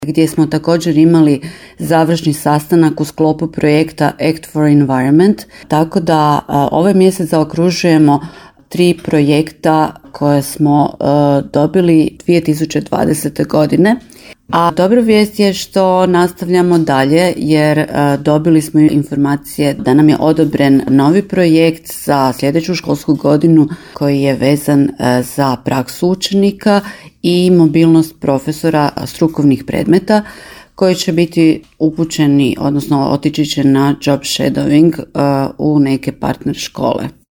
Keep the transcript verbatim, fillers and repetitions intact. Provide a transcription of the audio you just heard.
gdje smo također imali završni sastanak u sklopu projekta Act for Environment, tako da ovaj mjesec zaokružujemo tri projekta koje smo uh, dobili dvije tisuće dvadesete. godine. A dobra vijest je što nastavljamo dalje jer uh, dobili smo informacije da nam je odobren novi projekt za sljedeću školsku godinu koji je vezan uh, za praksu učenika i mobilnost profesora strukovnih predmeta koji će biti upućeni, odnosno otići će na job shadowing uh, u neke partner škole.